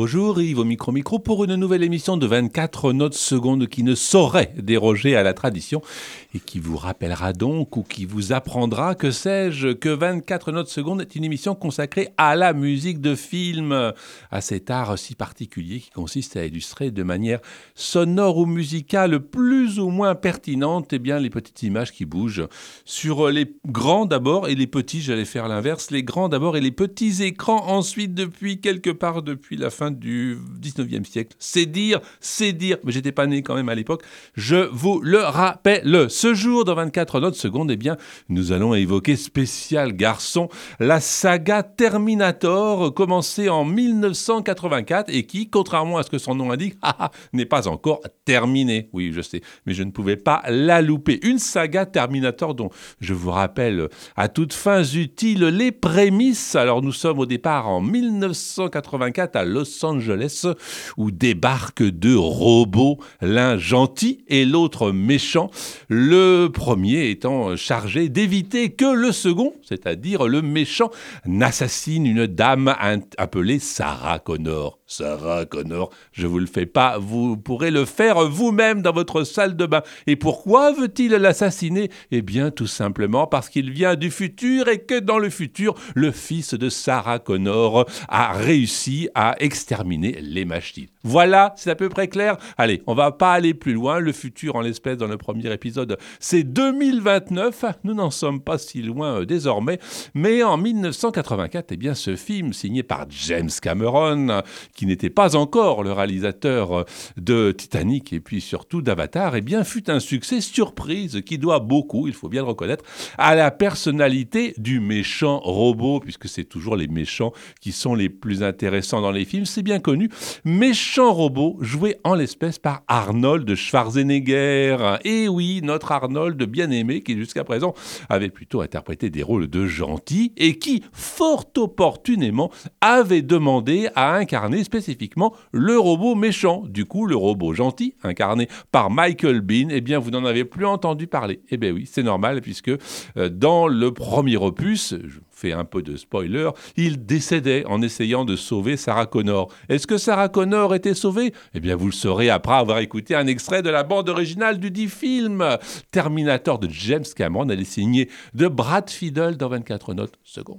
Bonjour Yves au micro pour une nouvelle émission de 24 notes secondes qui ne saurait déroger à la tradition et qui vous rappellera donc ou qui vous apprendra, que sais-je, que 24 notes secondes est une émission consacrée à la musique de film, à cet art si particulier qui consiste à illustrer de manière sonore ou musicale plus ou moins pertinente les petites images qui bougent sur les grands d'abord et les petits, j'allais faire l'inverse, les grands d'abord et les petits écrans ensuite depuis quelque part depuis la fin du 19e siècle. C'est dire, mais j'étais pas né quand même à l'époque, je vous le rappelle. Ce jour, dans 24 notes secondes, nous allons évoquer spécial garçon, la saga Terminator, commencée en 1984 et qui, contrairement à ce que son nom indique, n'est pas encore terminée. Oui, je sais, mais je ne pouvais pas la louper. Une saga Terminator dont je vous rappelle à toutes fins utiles les prémices. Alors nous sommes au départ en 1984 à Los Angeles où débarquent deux robots, l'un gentil et l'autre méchant. Le premier étant chargé d'éviter que le second, c'est-à-dire le méchant, n'assassine une dame appelée Sarah Connor. Sarah Connor, je vous le fais pas, vous pourrez le faire vous-même dans votre salle de bain. Et pourquoi veut-il l'assassiner ? Tout simplement parce qu'il vient du futur et que dans le futur, le fils de Sarah Connor a réussi à exterminer les machines. Voilà, c'est à peu près clair. Allez, on va pas aller plus loin. Le futur, en l'espèce, dans le premier épisode, c'est 2029. Nous n'en sommes pas si loin désormais. Mais en 1984, ce film signé par James Cameron, qui n'était pas encore le réalisateur de Titanic et puis surtout d'Avatar, fut un succès surprise qui doit beaucoup, il faut bien le reconnaître, à la personnalité du méchant robot, puisque c'est toujours les méchants qui sont les plus intéressants dans les films, c'est bien connu. Méchant robot joué en l'espèce par Arnold Schwarzenegger. Et oui, notre Arnold bien-aimé qui jusqu'à présent avait plutôt interprété des rôles de gentil et qui, fort opportunément, avait demandé à incarner spécifiquement le robot méchant. Du coup, le robot gentil, incarné par Michael Biehn, vous n'en avez plus entendu parler. Oui, c'est normal puisque dans le premier opus, je fais un peu de spoiler, il décédait en essayant de sauver Sarah Connor. Est-ce que Sarah Connor était sauvée ? Vous le saurez après avoir écouté un extrait de la bande originale du dit film. Terminator de James Cameron, elle est signée de Brad Fiedel dans 24 notes secondes.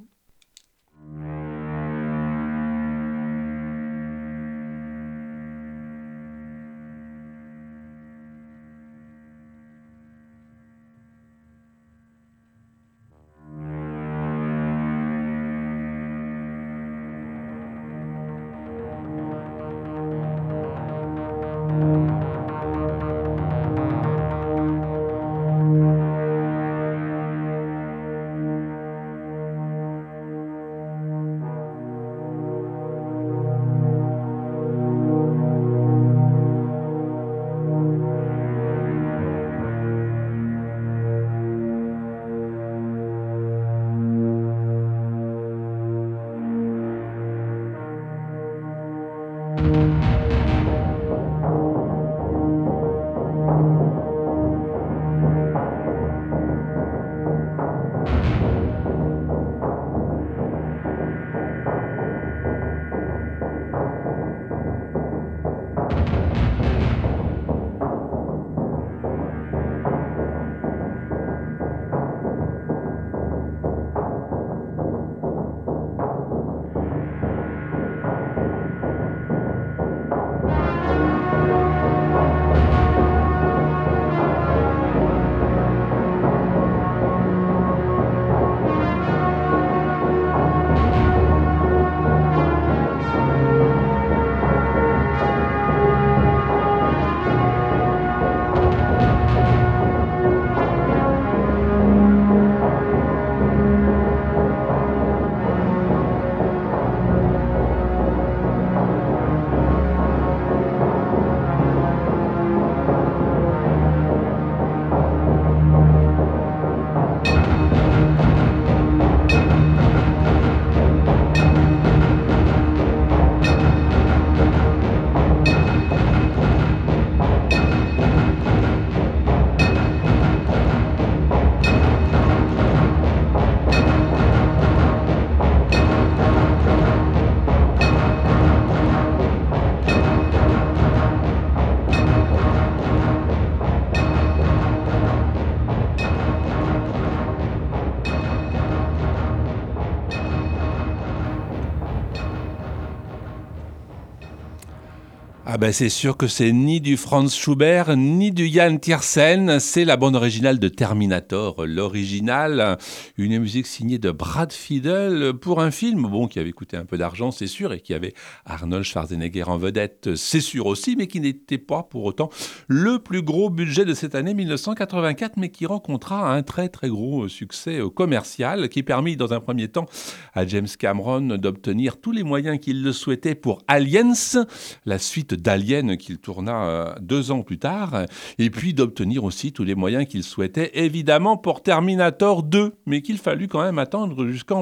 Ah ben c'est sûr que c'est ni du Franz Schubert, ni du Yann Tiersen, c'est la bande originale de Terminator, l'original, une musique signée de Brad Fiedel pour un film, bon, qui avait coûté un peu d'argent, c'est sûr, et qui avait Arnold Schwarzenegger en vedette, c'est sûr aussi, mais qui n'était pas pour autant le plus gros budget de cette année 1984, mais qui rencontra un très très gros succès commercial, qui permit dans un premier temps à James Cameron d'obtenir tous les moyens qu'il le souhaitait pour Aliens, la suite d'Alien qu'il tourna 2 ans plus tard, et puis d'obtenir aussi tous les moyens qu'il souhaitait, évidemment, pour Terminator 2, mais qu'il fallut quand même attendre jusqu'en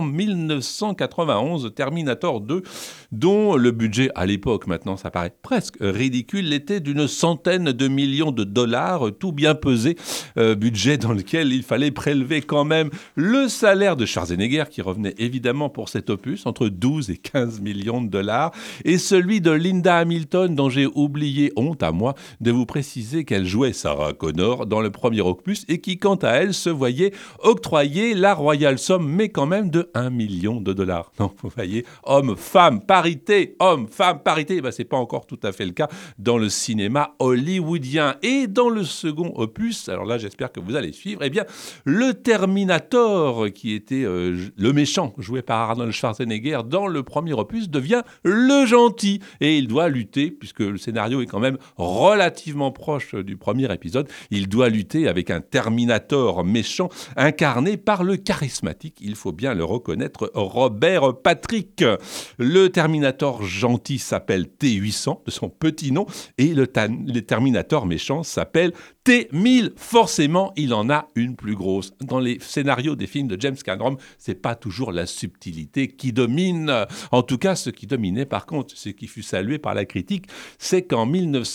1991, Terminator 2, dont le budget, à l'époque, maintenant ça paraît presque ridicule, était d'une centaine de millions de dollars, tout bien pesé, budget dans lequel il fallait prélever quand même le salaire de Schwarzenegger, qui revenait évidemment pour cet opus, entre 12 et 15 millions de dollars, et celui de Linda Hamilton, dont j'ai oublié, honte à moi, de vous préciser qu'elle jouait Sarah Connor dans le premier opus et qui, quant à elle, se voyait octroyer la royale somme, mais quand même de 1 million de dollars. Donc, vous voyez, homme-femme, parité, ben, c'est pas encore tout à fait le cas dans le cinéma hollywoodien. Et dans le second opus, alors là, j'espère que vous allez suivre, eh bien, le Terminator, qui était le méchant, joué par Arnold Schwarzenegger dans le premier opus, devient le gentil. Et il doit lutter, puisque le scénario est quand même relativement proche du premier épisode, il doit lutter avec un Terminator méchant incarné par le charismatique, il faut bien le reconnaître, Robert Patrick. Le Terminator gentil s'appelle T-800, de son petit nom, et le Terminator méchant s'appelle T-1000. Forcément, il en a une plus grosse. Dans les scénarios des films de James Cameron, c'est pas toujours la subtilité qui domine. En tout cas, ce qui dominait, par contre, ce qui fut salué par la critique, c'est qu'en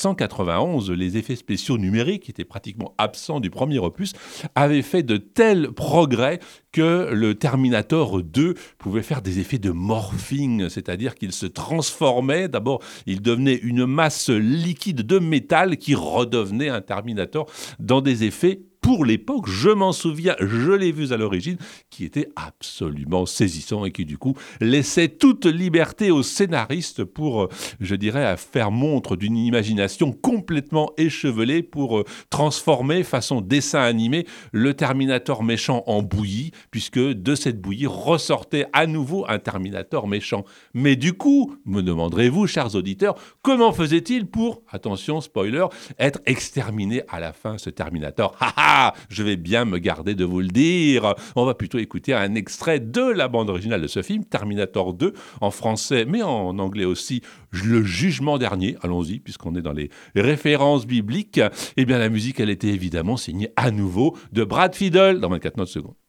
1991, les effets spéciaux numériques, qui étaient pratiquement absents du premier opus, avaient fait de tels progrès que le Terminator 2 pouvait faire des effets de morphing, c'est-à-dire qu'il se transformait. D'abord, il devenait une masse liquide de métal qui redevenait un Terminator dans des effets, pour l'époque, je m'en souviens, je l'ai vu à l'origine, qui était absolument saisissant et qui du coup laissait toute liberté aux scénaristes pour, je dirais, faire montre d'une imagination complètement échevelée pour transformer façon dessin animé le Terminator méchant en bouillie, puisque de cette bouillie ressortait à nouveau un Terminator méchant. Mais du coup, me demanderez-vous, chers auditeurs, comment faisait-il pour, attention spoiler, être exterminé à la fin, ce Terminator? Je vais bien me garder de vous le dire. On va plutôt écouter un extrait de la bande originale de ce film, Terminator 2, en français, mais en anglais aussi, Le Jugement Dernier. Allons-y, puisqu'on est dans les références bibliques. Eh bien, la musique, elle était évidemment signée à nouveau de Brad Fiedel, dans 24 notes secondes.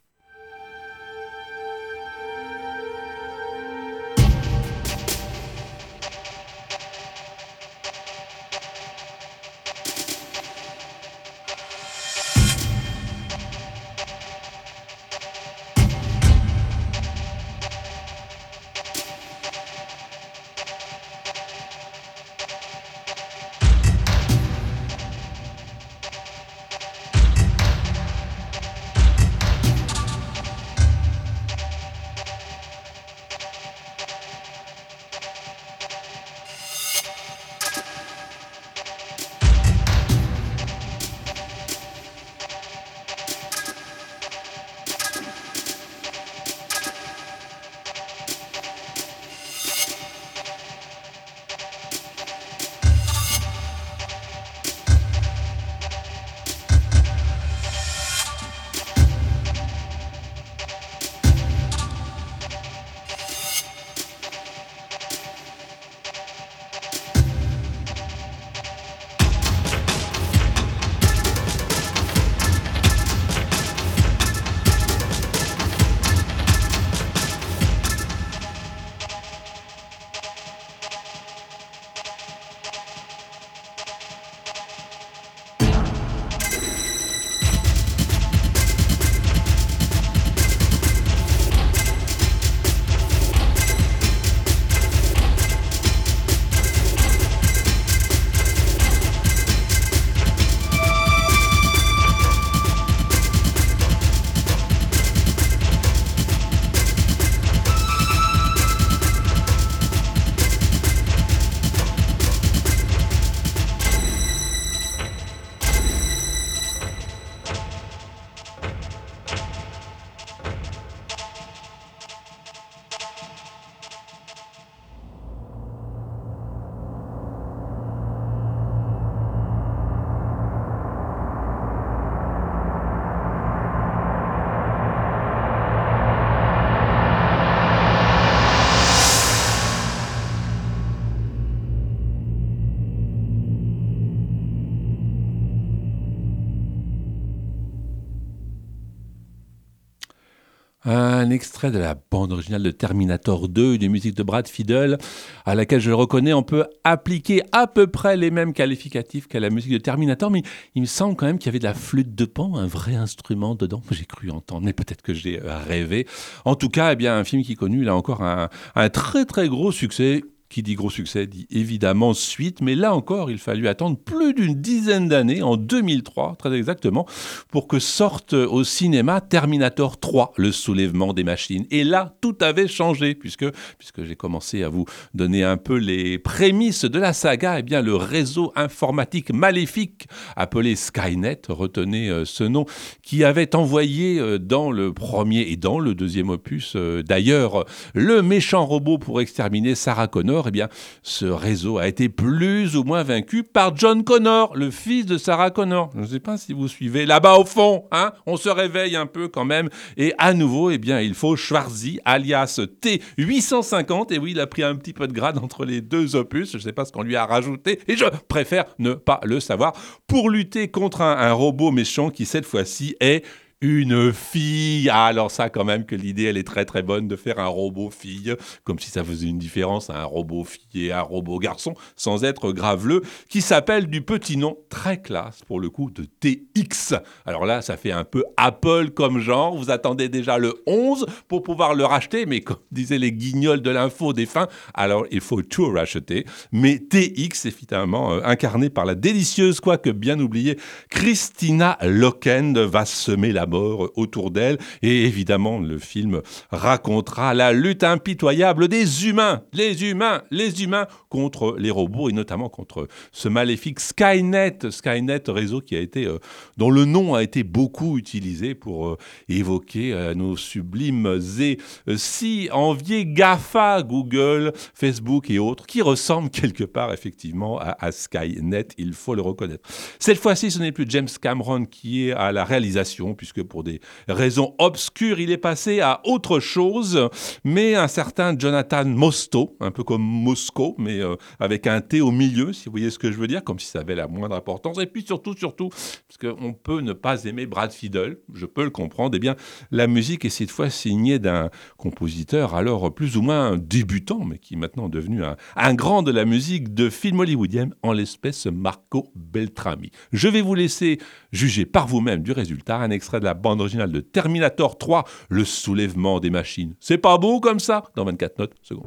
Un extrait de la bande originale de Terminator 2, une musique de Brad Fiedel, à laquelle je le reconnais, on peut appliquer à peu près les mêmes qualificatifs qu'à la musique de Terminator, mais il me semble quand même qu'il y avait de la flûte de Pan, un vrai instrument dedans. J'ai cru entendre, mais peut-être que j'ai rêvé. En tout cas, eh bien, un film qui connu là encore un très très gros succès. Qui dit gros succès dit évidemment suite, mais là encore, il fallut attendre plus d'une dizaine d'années, en 2003 très exactement, pour que sorte au cinéma Terminator 3, le soulèvement des machines. Et là, tout avait changé, puisque j'ai commencé à vous donner un peu les prémices de la saga, eh bien le réseau informatique maléfique appelé Skynet, retenez ce nom, qui avait envoyé dans le premier et dans le deuxième opus, d'ailleurs, le méchant robot pour exterminer Sarah Connor. Eh bien, ce réseau a été plus ou moins vaincu par John Connor, le fils de Sarah Connor. Je ne sais pas si vous suivez là-bas au fond, hein, on se réveille un peu quand même. Et à nouveau, eh bien, il faut Schwarzy, alias T850. Et oui, il a pris un petit peu de grade entre les deux opus. Je ne sais pas ce qu'on lui a rajouté. Et je préfère ne pas le savoir. Pour lutter contre un robot méchant qui, cette fois-ci, est une fille. Ah, alors ça, quand même, que l'idée, elle est très très bonne de faire un robot fille, comme si ça faisait une différence, un robot fille et un robot garçon, sans être graveleux, qui s'appelle du petit nom très classe, pour le coup, de TX. Alors là, ça fait un peu Apple comme genre, vous attendez déjà le 11 pour pouvoir le racheter, mais comme disaient les guignols de l'info des fins, alors il faut tout racheter. Mais TX est finalement incarné par la délicieuse, quoique bien oubliée, Christina Loken, va semer la mort autour d'elle. Et évidemment, le film racontera la lutte impitoyable des humains, les humains contre les robots et notamment contre ce maléfique Skynet, réseau qui a été, dont le nom a été beaucoup utilisé pour évoquer nos sublimes et si enviés GAFA, Google, Facebook et autres, qui ressemblent quelque part effectivement à Skynet, il faut le reconnaître. Cette fois-ci, ce n'est plus James Cameron qui est à la réalisation, puisque pour des raisons obscures, il est passé à autre chose, mais un certain Jonathan Mostow, un peu comme Moscow, mais avec un T au milieu, si vous voyez ce que je veux dire, comme si ça avait la moindre importance. Et puis surtout, parce qu'on peut ne pas aimer Brad Fiedel, je peux le comprendre, eh bien, la musique est cette fois signée d'un compositeur alors plus ou moins débutant, mais qui est maintenant devenu un grand de la musique de film hollywoodien, en l'espèce Marco Beltrami. Je vais vous laisser juger par vous-même du résultat, un extrait de la bande originale de Terminator 3, le soulèvement des machines. C'est pas beau comme ça? Dans 24 notes secondes.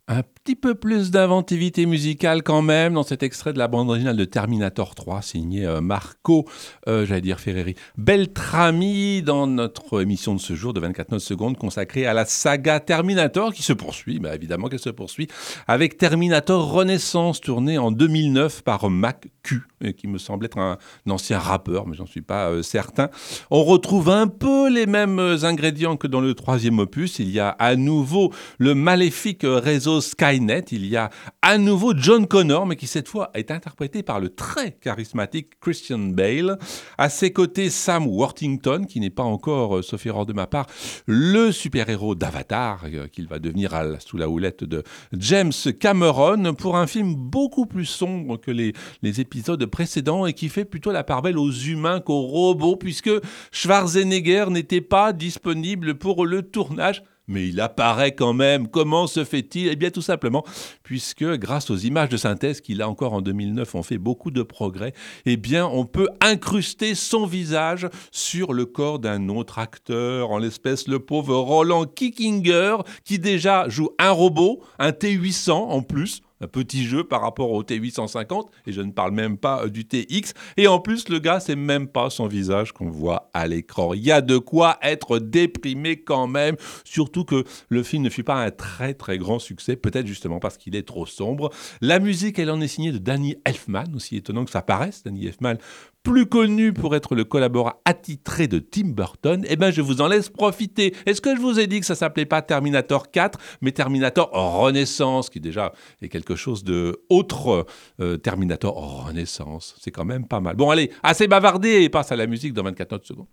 Un petit peu plus d'inventivité musicale quand même dans cet extrait de la bande originale de Terminator 3 signé Marco, Ferreri Beltrami, dans notre émission de ce jour de 24 notes secondes consacrée à la saga Terminator qui se poursuit, évidemment qu'elle se poursuit, avec Terminator Renaissance tourné en 2009 par Mac Q, qui me semble être un ancien rappeur, mais j'en suis pas certain. On retrouve un peu les mêmes ingrédients que dans le troisième opus. Il y a à nouveau le maléfique réseau Skynet, il y a à nouveau John Connor, mais qui cette fois est interprété par le très charismatique Christian Bale. À ses côtés, Sam Worthington, qui n'est pas encore, sauf erreur de ma part, le super-héros d'Avatar, qu'il va devenir sous la houlette de James Cameron, pour un film beaucoup plus sombre que les épisodes précédents et qui fait plutôt la part belle aux humains qu'aux robots, puisque Schwarzenegger n'était pas disponible pour le tournage. Mais il apparaît quand même. Comment se fait-il ? Eh bien, tout simplement, puisque grâce aux images de synthèse qui, là encore, en 2009, ont fait beaucoup de progrès, eh bien, on peut incruster son visage sur le corps d'un autre acteur, en l'espèce le pauvre Roland Kickinger, qui déjà joue un robot, un T-800 en plus, un petit jeu par rapport au T850, et je ne parle même pas du TX. Et en plus, le gars, c'est même pas son visage qu'on voit à l'écran. Il y a de quoi être déprimé quand même, surtout que le film ne fut pas un très très grand succès, peut-être justement parce qu'il est trop sombre. La musique, elle en est signée de Danny Elfman, aussi étonnant que ça paraisse. Danny Elfman, plus connu pour être le collaborateur attitré de Tim Burton, eh bien je vous en laisse profiter. Est-ce que je vous ai dit que ça s'appelait pas Terminator 4, mais Terminator Renaissance, qui déjà est quelque chose de autre. Terminator Renaissance, c'est quand même pas mal. Bon allez, assez bavardé et passe à la musique dans 24 notes secondes.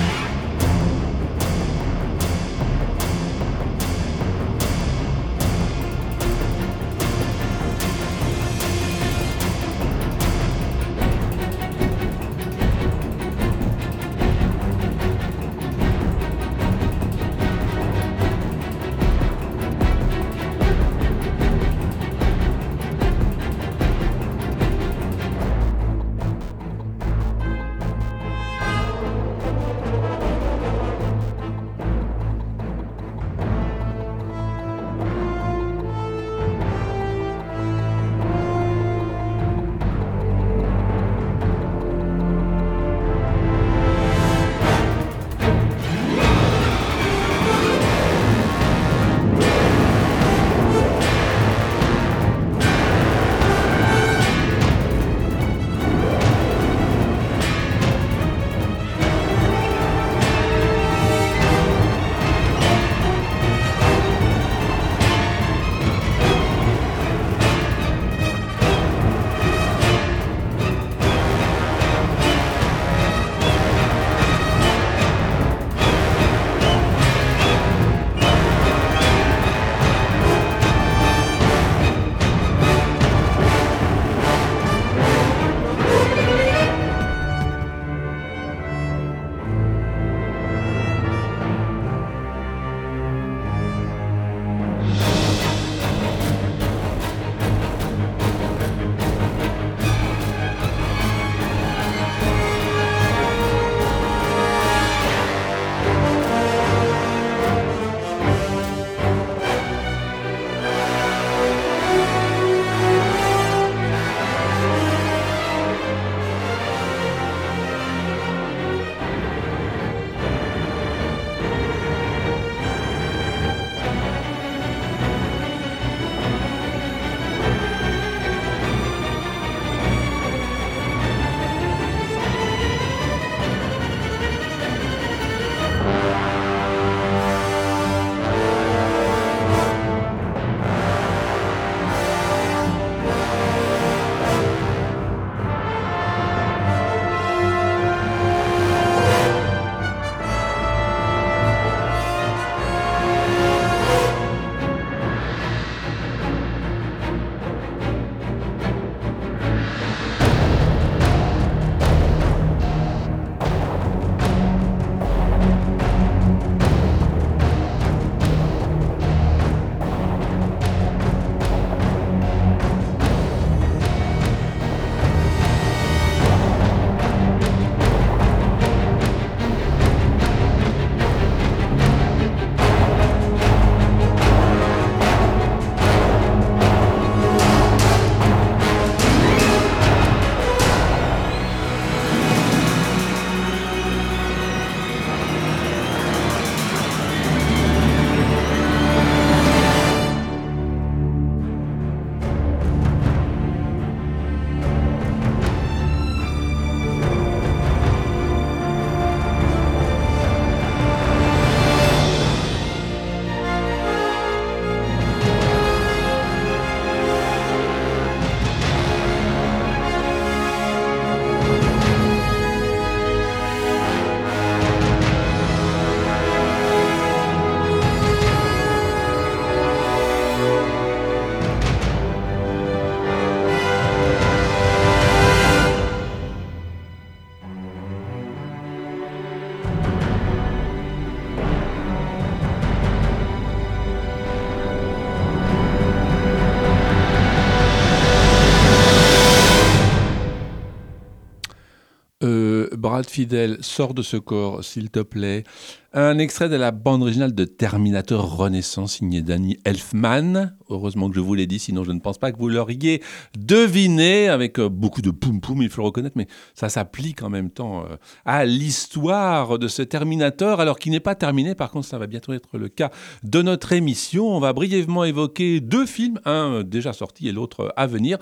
Brad Fiedel, sors de ce corps, s'il te plaît. Un extrait de la bande originale de Terminator Renaissance, signé Danny Elfman. Heureusement que je vous l'ai dit, sinon je ne pense pas que vous l'auriez deviné, avec beaucoup de poum-poum, il faut le reconnaître, mais ça s'applique en même temps à l'histoire de ce Terminator, alors qu'il n'est pas terminé. Par contre, ça va bientôt être le cas de notre émission. On va brièvement évoquer 2 films, un déjà sorti et l'autre à venir.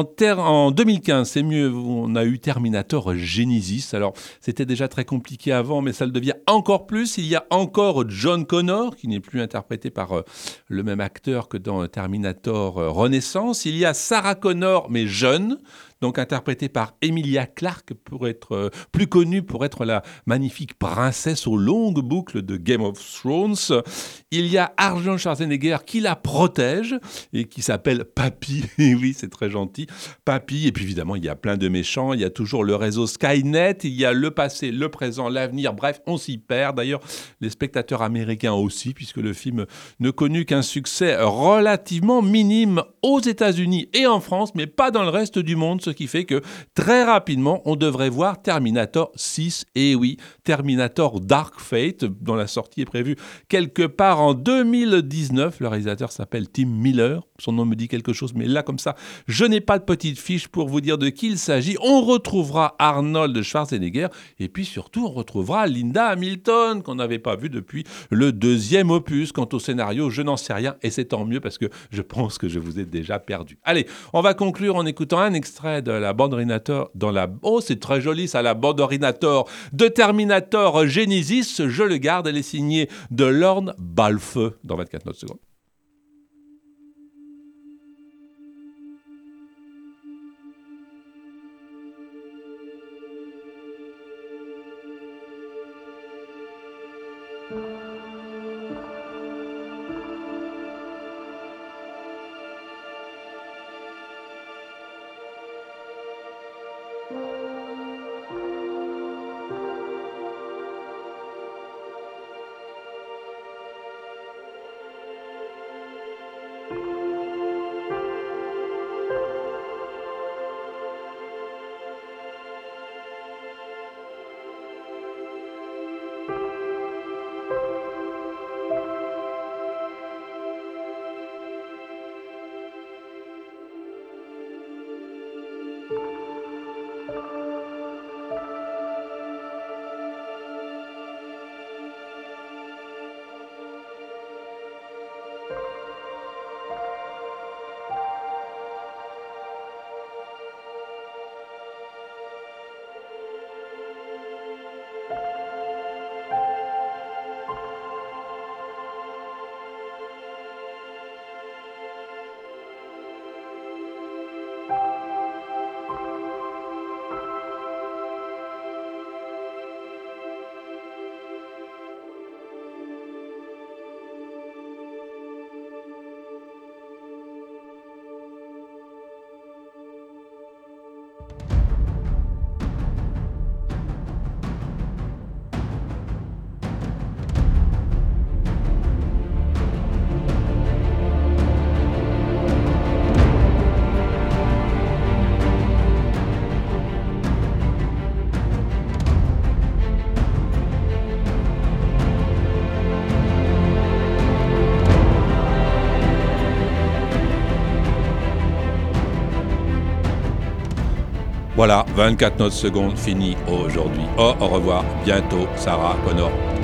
En 2015, c'est mieux, on a eu Terminator Genesis. Alors, c'était déjà très compliqué avant, mais ça le devient encore plus. Il y a encore John Connor, qui n'est plus interprété par le même acteur que dans Terminator Renaissance. Il y a Sarah Connor, mais jeune, donc interprétée par Emilia Clarke, pour être plus connue pour être la magnifique princesse aux longues boucles de Game of Thrones. Il y a Arnold Schwarzenegger qui la protège et qui s'appelle Papy. Et oui, c'est très gentil. Papy. Et puis évidemment, il y a plein de méchants. Il y a toujours le réseau Skynet. Il y a le passé, le présent, l'avenir. Bref, on s'y perd. D'ailleurs, les spectateurs américains aussi, puisque le film ne connut qu'un succès relativement minime aux États-Unis et en France, mais pas dans le reste du monde. Ce qui fait que très rapidement, on devrait voir Terminator 6. Et oui, Terminator Dark Fate, dont la sortie est prévue quelque part en 2019. Le réalisateur s'appelle Tim Miller. Son nom me dit quelque chose, mais là, comme ça, je n'ai pas de petite fiche pour vous dire de qui il s'agit. On retrouvera Arnold Schwarzenegger et puis surtout, on retrouvera Linda Hamilton, qu'on n'avait pas vue depuis le 2e opus. Quant au scénario, je n'en sais rien et c'est tant mieux parce que je pense que je vous ai déjà perdu. Allez, on va conclure en écoutant un extrait de la bande originator Oh, c'est très joli ça, la bande originator de Terminator Genesis. Je le garde, elle est signée de Lorne Balfe dans 24 notes secondes. Voilà, 24 notes secondes, fini aujourd'hui. Au revoir, bientôt, Sarah Connor.